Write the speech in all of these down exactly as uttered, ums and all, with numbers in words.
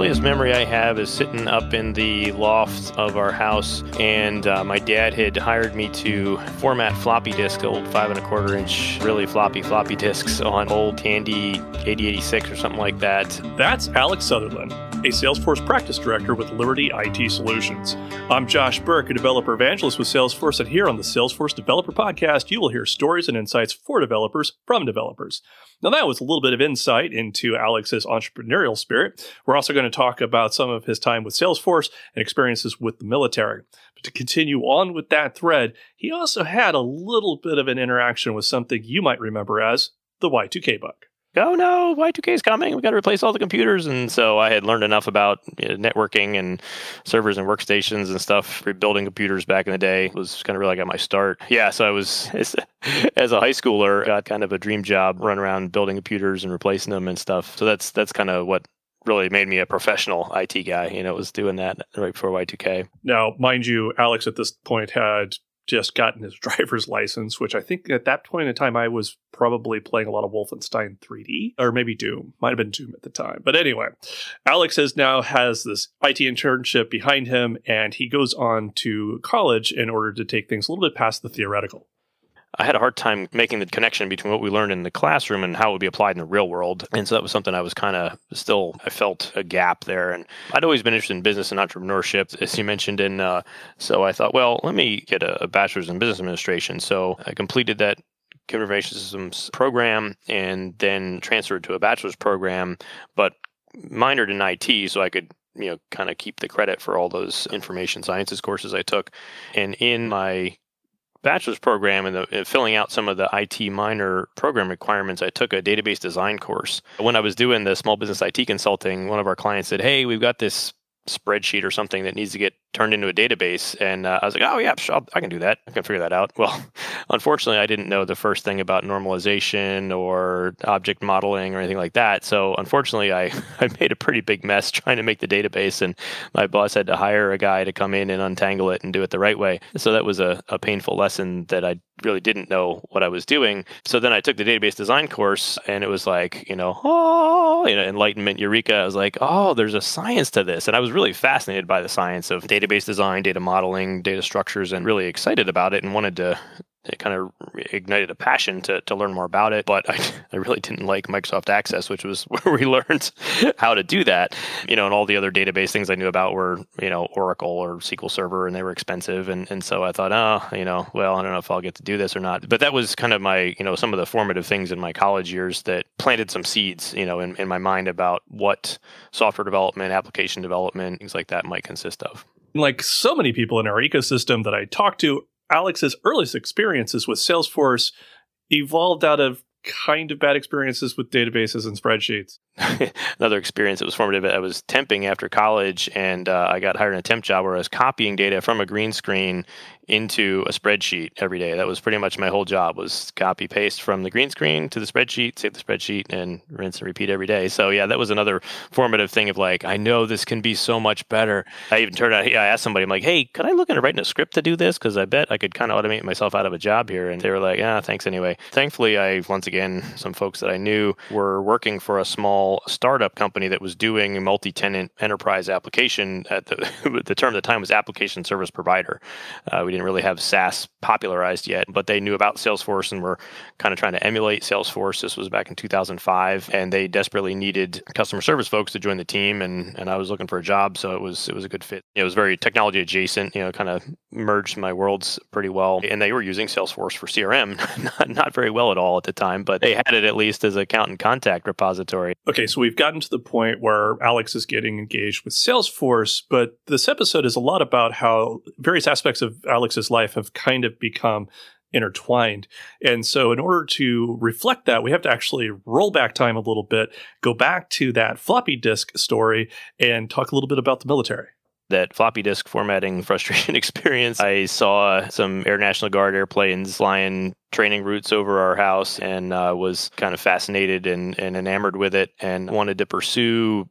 earliest memory I have is sitting up in the loft of our house, and uh, my dad had hired me to format floppy disk, old five and a quarter inch, really floppy floppy disks on old Tandy eighty eighty-six or something like that. That's Alex Sutherland, a Salesforce practice director with Liberty I T Solutions. I'm Josh Burke, a developer evangelist with Salesforce, and here on the Salesforce Developer Podcast, you will hear stories and insights for developers from developers. Now, that was a little bit of insight into Alex's entrepreneurial spirit. We're also going to talk about some of his time with Salesforce and experiences with the military. But to continue on with that thread, he also had a little bit of an interaction with something you might remember as the Y two K bug. Oh no, Y two K is coming. We got to replace all the computers. And so I had learned enough about you know, networking and servers and workstations and stuff. Rebuilding computers back in the day it was kind of really got my start. Yeah, so I was, as, as a high schooler, got kind of a dream job, run around building computers and replacing them and stuff. So that's that's kind of what really made me a professional I T guy. You know, was doing that right before Y two K. Now, mind you, Alex at this point had just gotten his driver's license, which I think at that point in time, I was probably playing a lot of Wolfenstein three D, or maybe Doom. Might have been Doom at the time. But anyway, Alex has now has this I T internship behind him, and he goes on to college in order to take things a little bit past the theoretical. I had a hard time making the connection between what we learned in the classroom and how it would be applied in the real world. And so that was something I was kind of still, I felt a gap there. And I'd always been interested in business and entrepreneurship, as you mentioned. And uh, so I thought, well, let me get a, a bachelor's in business administration. So I completed that computer information systems program and then transferred to a bachelor's program, but minored in I T so I could you know, kind of keep the credit for all those information sciences courses I took. And in my bachelor's program and, the, and filling out some of the I T minor program requirements, I took a database design course. When I was doing the small business I T consulting, one of our clients said, hey, we've got this spreadsheet or something that needs to get turned into a database. And uh, I was like, oh, yeah, sure, I can do that. I can figure that out. Well, unfortunately, I didn't know the first thing about normalization or object modeling or anything like that. So unfortunately, I, I made a pretty big mess trying to make the database. And my boss had to hire a guy to come in and untangle it and do it the right way. So that was a, a painful lesson that I really didn't know what I was doing. So then I took the database design course and it was like, you know, oh, you know, enlightenment, eureka. I was like, oh, there's a science to this. And I was really fascinated by the science of database design, data modeling, data structures, and really excited about it and wanted to it kind of ignited a passion to, to learn more about it. But I, I really didn't like Microsoft Access, which was where we learned how to do that. You know, and all the other database things I knew about were, you know, Oracle or S Q L Server, and they were expensive. And, and so I thought, oh, you know, well, I don't know if I'll get to do this or not. But that was kind of my, you know, some of the formative things in my college years that planted some seeds, you know, in, in my mind about what software development, application development, things like that might consist of. Like so many people in our ecosystem that I talked to, Alex's earliest experiences with Salesforce evolved out of kind of bad experiences with databases and spreadsheets. Another experience that was formative, I was temping after college, and uh, I got hired in a temp job where I was copying data from a green screen into a spreadsheet every day. That was pretty much my whole job, was copy paste from the green screen to the spreadsheet, save the spreadsheet, and rinse and repeat every day. So yeah, that was another formative thing of like, I know this can be so much better. I even turned out, yeah, I asked somebody, I'm like, hey, could I look into writing a script to do this? Because I bet I could kind of automate myself out of a job here. And they were like, ah, thanks anyway. Thankfully, I, once again, some folks that I knew were working for a small startup company that was doing a multi-tenant enterprise application. At the, the term at the time was application service provider. Uh, we didn't really have SaaS popularized yet, but they knew about Salesforce and were kind of trying to emulate Salesforce. This was back in two thousand five, and they desperately needed customer service folks to join the team, and and I was looking for a job, so it was it was a good fit. It was very technology adjacent, you know, kind of merged my worlds pretty well, and they were using Salesforce for C R M, not, not very well at all at the time, but they had it at least as an account and contact repository. Okay, so we've gotten to the point where Alex is getting engaged with Salesforce, but this episode is a lot about how various aspects of Alex's life have kind of become intertwined. And so in order to reflect that, we have to actually roll back time a little bit, go back to that floppy disk story, and talk a little bit about the military. That floppy disk formatting frustration experience. I saw some Air National Guard airplanes flying training routes over our house and uh, was kind of fascinated and, and enamored with it and wanted to pursue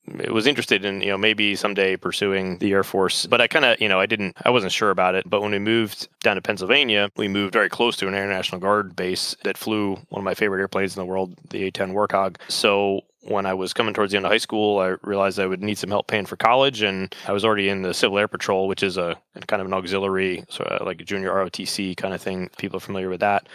was interested in, you know, maybe someday pursuing the Air Force, but I kind of, you know, I didn't, I wasn't sure about it. But when we moved down to Pennsylvania, we moved very close to an Air National Guard base that flew one of my favorite airplanes in the world, the A ten Warthog. So when I was coming towards the end of high school, I realized I would need some help paying for college, and I was already in the Civil Air Patrol, which is a kind of an auxiliary, sort of like a junior R O T C kind of thing. People are familiar with that.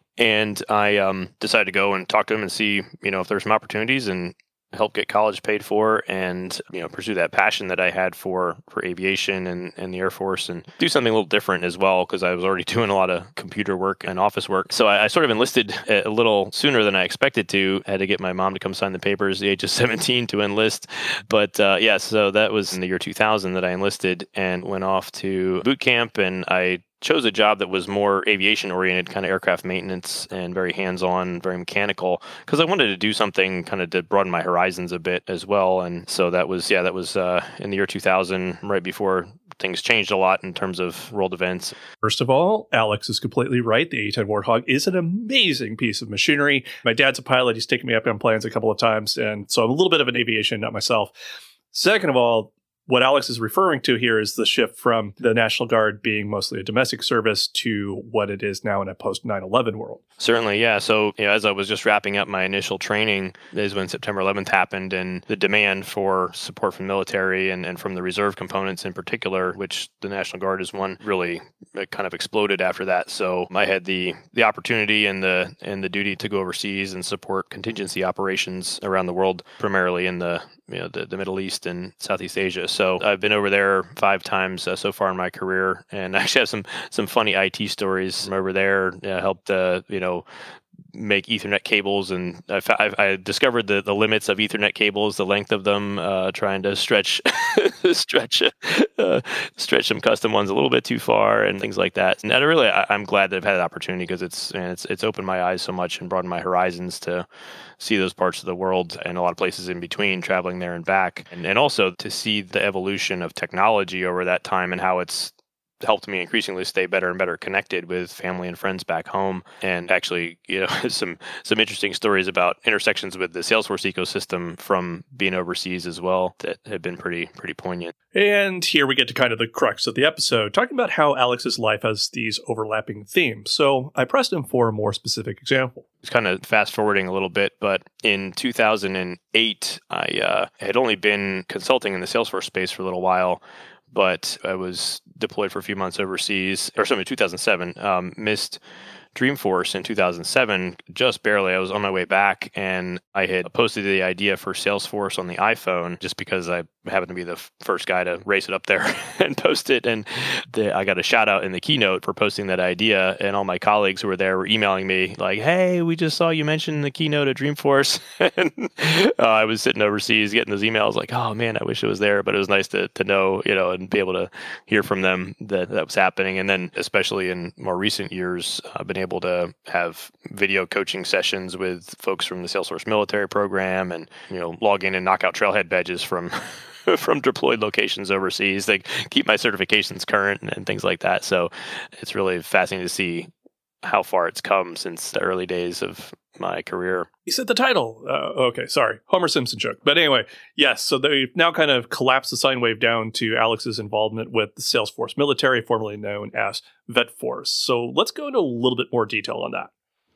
And I um, decided to go and talk to him and see, you know, if there's some opportunities and help get college paid for, and, you know, pursue that passion that I had for for aviation and, and the Air Force, and do something a little different as well, because I was already doing a lot of computer work and office work. So I, I sort of enlisted a little sooner than I expected to. I had to get my mom to come sign the papers at the age of seventeen to enlist. But uh, yeah, so that was in the year two thousand that I enlisted and went off to boot camp, and I chose a job that was more aviation oriented, kind of aircraft maintenance and very hands-on, very mechanical, because I wanted to do something kind of to broaden my horizons a bit as well. And so that was, yeah, that was uh, in the year two thousand, right before things changed a lot in terms of world events. First of all, Alex is completely right. The A ten Warthog is an amazing piece of machinery. My dad's a pilot. He's taken me up on planes a couple of times, and so I'm a little bit of an aviation nut myself. Second of all, what Alex is referring to here is the shift from the National Guard being mostly a domestic service to what it is now in a post nine eleven world. Certainly, yeah. So, you know, as I was just wrapping up my initial training, is when September eleventh happened, and the demand for support from the military and, and from the reserve components in particular, which the National Guard is one, really kind of exploded after that. So I had the the opportunity and the and the duty to go overseas and support contingency operations around the world, primarily in the you know the, the Middle East and Southeast Asia. So I've been over there five times uh, so far in my career, and I actually have some some funny I T stories from over there. Uh, helped uh, you know. make Ethernet cables, and I, I, I discovered the, the limits of Ethernet cables, the length of them, uh, trying to stretch stretch uh, stretch some custom ones a little bit too far, and things like that. And I really, I, I'm glad that I've had that opportunity, because it's man, it's it's opened my eyes so much and broadened my horizons to see those parts of the world and a lot of places in between, traveling there and back, and and also to see the evolution of technology over that time and how it's helped me increasingly stay better and better connected with family and friends back home. And actually, you know, some some interesting stories about intersections with the Salesforce ecosystem from being overseas as well that have been pretty pretty poignant. And here we get to kind of the crux of the episode, talking about how Alex's life has these overlapping themes. So I pressed him for a more specific example. It's kind of fast forwarding a little bit, but in two thousand eight, I uh, had only been consulting in the Salesforce space for a little while, but I was deployed for a few months overseas, or sorry, two thousand seven, um, missed Dreamforce in two thousand seven, just barely. I was on my way back, and I had posted the idea for Salesforce on the iPhone just because I happened to be the f- first guy to race it up there and post it. And the, I got a shout out in the keynote for posting that idea, and all my colleagues who were there were emailing me like, "Hey, we just saw you mention the keynote at Dreamforce." And uh, I was sitting overseas getting those emails like, "Oh man, I wish it was there," but it was nice to to know, you know, and be able to hear from them that that was happening. And then, especially in more recent years, I've been able to have video coaching sessions with folks from the Salesforce military program, and you know, log in and knock out trailhead badges from from deployed locations overseas. They keep my certifications current and, and things like that. So it's really fascinating to see how far it's come since the early days of my career. You said the title. Uh, okay, sorry. Homer Simpson joke. But anyway, yes, so they've now kind of collapsed the sine wave down to Alex's involvement with the Salesforce military, formerly known as VetForce. So let's go into a little bit more detail on that.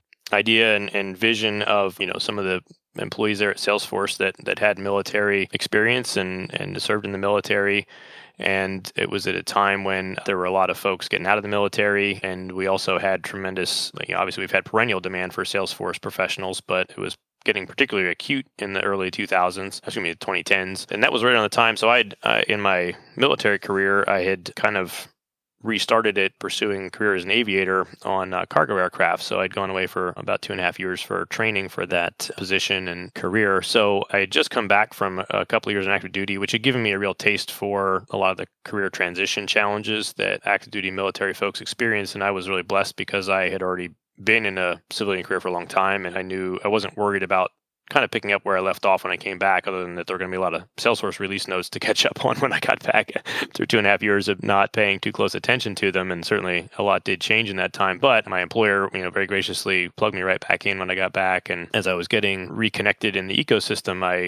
Idea and, and vision of, you know, some of the employees there at Salesforce that that had military experience and, and served in the military. And it was at a time when there were a lot of folks getting out of the military. And we also had tremendous, you know, obviously we've had perennial demand for Salesforce professionals, but it was getting particularly acute in the early two thousands, excuse me, the twenty tens. And that was right on the time. So I'd, uh, in my military career, I had kind of restarted it pursuing a career as an aviator on uh, cargo aircraft. So I'd gone away for about two and a half years for training for that position and career. So I had just come back from a couple of years in active duty, which had given me a real taste for a lot of the career transition challenges that active duty military folks experience. And I was really blessed because I had already been in a civilian career for a long time, and I knew I wasn't worried about kind of picking up where I left off when I came back, other than that there were going to be a lot of Salesforce release notes to catch up on when I got back through two and a half years of not paying too close attention to them. And certainly a lot did change in that time. But my employer, you know, very graciously plugged me right back in when I got back. And as I was getting reconnected in the ecosystem, I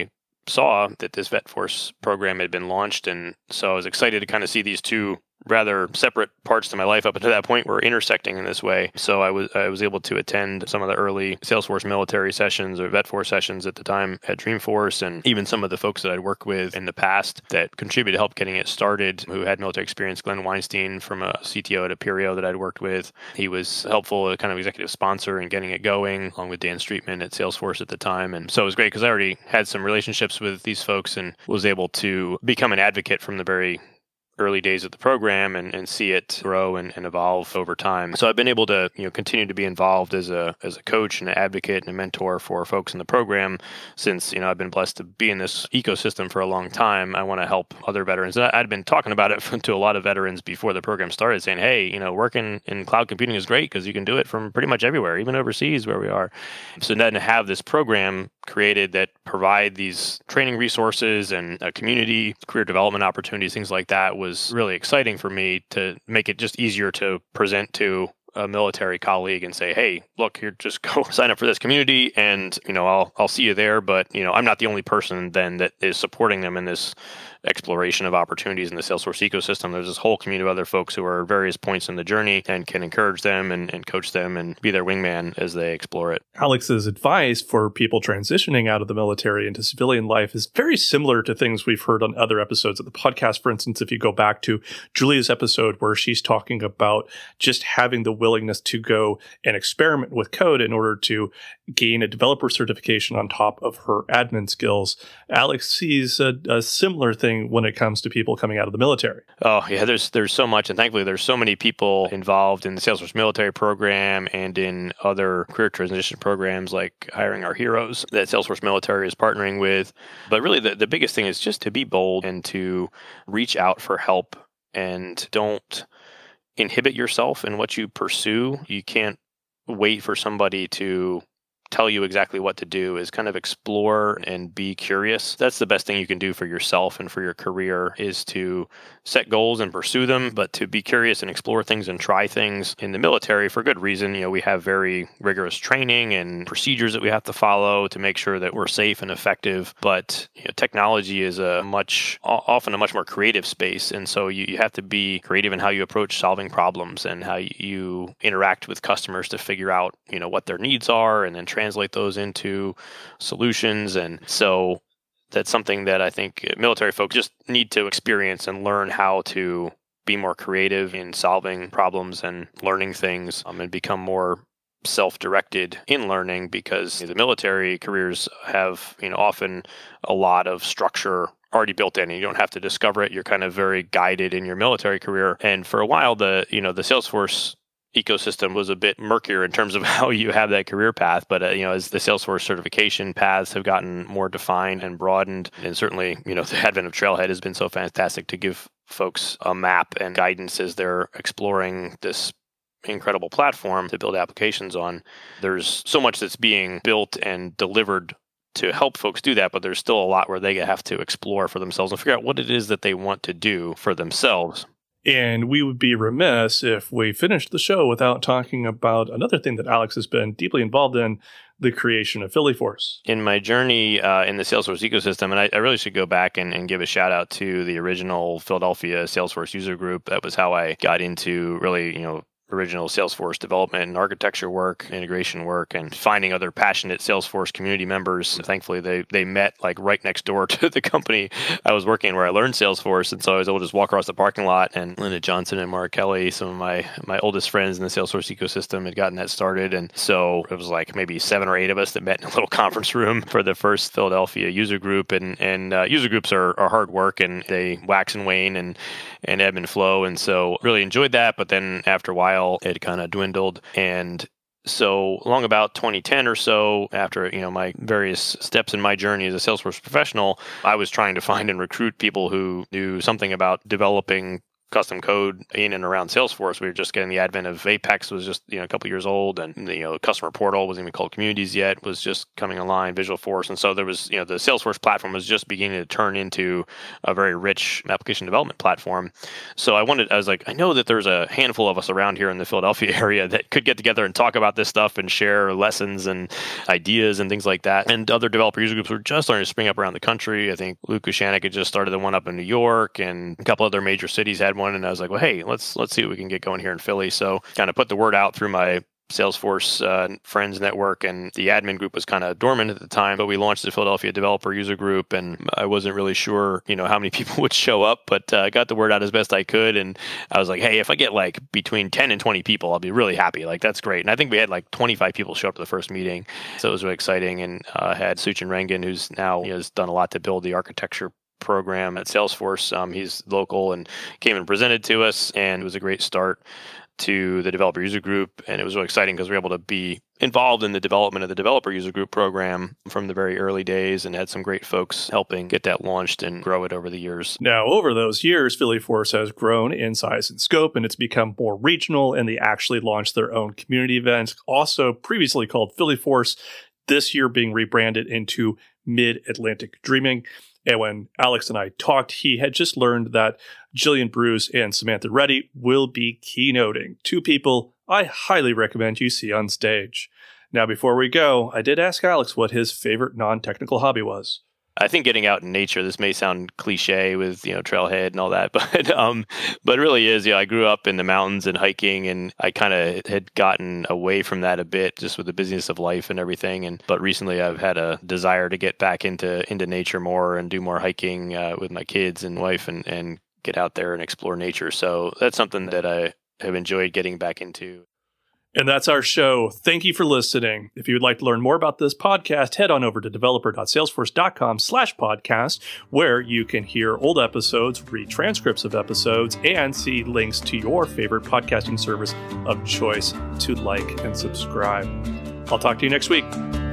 saw that this VetForce program had been launched. And so I was excited to kind of see these two rather separate parts to my life up until that point were intersecting in this way. So I was I was able to attend some of the early Salesforce military sessions or VetForce sessions at the time at Dreamforce, and even some of the folks that I'd worked with in the past that contributed to help getting it started, who had military experience. Glenn Weinstein from a C T O at Aperio that I'd worked with. He was helpful, a kind of executive sponsor in getting it going, along with Dan Streetman at Salesforce at the time. And so it was great because I already had some relationships with these folks and was able to become an advocate from the very early days of the program and, and see it grow and, and evolve over time. So I've been able to, you know, continue to be involved as a as a coach and an advocate and a mentor for folks in the program since, you know, I've been blessed to be in this ecosystem for a long time. I want to help other veterans. And I'd been talking about it to a lot of veterans before the program started, saying, hey, you know, working in cloud computing is great because you can do it from pretty much everywhere, even overseas where we are. So then to have this program created that provide these training resources and a community, career development opportunities, things like that was really exciting for me to make it just easier to present to a military colleague and say, hey, look, here, just go sign up for this community and, you know, I'll I'll see you there. But, you know, I'm not the only person then that is supporting them in this exploration of opportunities in the Salesforce ecosystem. There's this whole community of other folks who are at various points in the journey and can encourage them and, and coach them and be their wingman as they explore it. Alex's advice for people transitioning out of the military into civilian life is very similar to things we've heard on other episodes of the podcast. For instance, if you go back to Julia's episode where she's talking about just having the willingness to go and experiment with code in order to gain a developer certification on top of her admin skills, Alex sees a, a similar thing when it comes to people coming out of the military. Oh, yeah, there's there's so much. And thankfully, there's so many people involved in the Salesforce military program and in other career transition programs like Hiring Our Heroes that Salesforce military is partnering with. But really, the, the biggest thing is just to be bold and to reach out for help and don't inhibit yourself in what you pursue. You can't wait for somebody to tell you exactly what to do. Is kind of explore and be curious. That's the best thing you can do for yourself and for your career is to set goals and pursue them, but to be curious and explore things and try things. In the military, for good reason, you know, we have very rigorous training and procedures that we have to follow to make sure that we're safe and effective. But you know, technology is a much, often a much more creative space. And so you, you have to be creative in how you approach solving problems and how you interact with customers to figure out, you know, what their needs are and then translate those into solutions. And so that's something that I think military folks just need to experience and learn how to be more creative in solving problems and learning things um, and become more self-directed in learning, because the military careers have, you know, often a lot of structure already built in and you don't have to discover it. You're kind of very guided in your military career. And for a while, the, you know, the Salesforce ecosystem was a bit murkier in terms of how you have that career path. But, uh, you know, as the Salesforce certification paths have gotten more defined and broadened, and certainly, you know, the advent of Trailhead has been so fantastic to give folks a map and guidance as they're exploring this incredible platform to build applications on. There's so much that's being built and delivered to help folks do that, but there's still a lot where they have to explore for themselves and figure out what it is that they want to do for themselves. And we would be remiss if we finished the show without talking about another thing that Alex has been deeply involved in, the creation of PhillyForce. In my journey uh, in the Salesforce ecosystem, and I, I really should go back and, and give a shout out to the original Philadelphia Salesforce user group. That was how I got into really, you know, original Salesforce development and architecture work, integration work, and finding other passionate Salesforce community members. And thankfully, they they met like right next door to the company I was working in where I learned Salesforce. And so I was able to just walk across the parking lot, and Linda Johnson and Mark Kelly, some of my my oldest friends in the Salesforce ecosystem, had gotten that started. And so it was like maybe seven or eight of us that met in a little conference room for the first Philadelphia user group. And and uh, user groups are, are hard work, and they wax and wane and, and ebb and flow. And so really enjoyed that. But then after a while, it kind of dwindled. And so along about twenty ten or so, after, you know, my various steps in my journey as a Salesforce professional, I was trying to find and recruit people who knew something about developing custom code in and around Salesforce. We were just getting the advent of Apex was just, you know, a couple years old, and the, you know, customer portal wasn't even called Communities yet, was just coming online, Visualforce. And so there was, you know, the Salesforce platform was just beginning to turn into a very rich application development platform. So I wanted, I was like, I know that there's a handful of us around here in the Philadelphia area that could get together and talk about this stuff and share lessons and ideas and things like that. And other developer user groups were just starting to spring up around the country. I think Luke Kushanik had just started the one up in New York, and a couple other major cities had one. And I was like, well, hey, let's let's see what we can get going here in Philly. So kind of put the word out through my Salesforce uh, friends network, and the admin group was kind of dormant at the time, but we launched the Philadelphia Developer User Group, and I wasn't really sure, you know, how many people would show up, but I uh, got the word out as best I could. And I was like, hey, if I get like between ten and twenty people, I'll be really happy. Like, that's great. And I think we had like twenty-five people show up to the first meeting. So it was really exciting. And I uh, had Suchin Rangan, who's now, you know, has done a lot to build the architecture program at Salesforce. Um, he's local and came and presented to us, and it was a great start to the developer user group. And it was really exciting because we were able to be involved in the development of the developer user group program from the very early days, and had some great folks helping get that launched and grow it over the years. Now, over those years, Phillyforce has grown in size and scope, and it's become more regional, and they actually launched their own community events, also previously called Phillyforce, this year being rebranded into Mid-Atlantic Dreaming. And when Alex and I talked, he had just learned that Jillian Bruce and Samantha Reddy will be keynoting, two people I highly recommend you see on stage. Now, before we go, I did ask Alex what his favorite non-technical hobby was. I think getting out in nature, this may sound cliche with, you know, trailhead and all that, but um, but it really is. Yeah, I grew up in the mountains and hiking, and I kind of had gotten away from that a bit just with the busyness of life and everything. And but recently, I've had a desire to get back into into nature more and do more hiking uh, with my kids and wife, and and get out there and explore nature. So that's something that I have enjoyed getting back into. And that's our show. Thank you for listening. If you would like to learn more about this podcast, head on over to developer.salesforce.com slash podcast, where you can hear old episodes, read transcripts of episodes, and see links to your favorite podcasting service of choice to like and subscribe. I'll talk to you next week.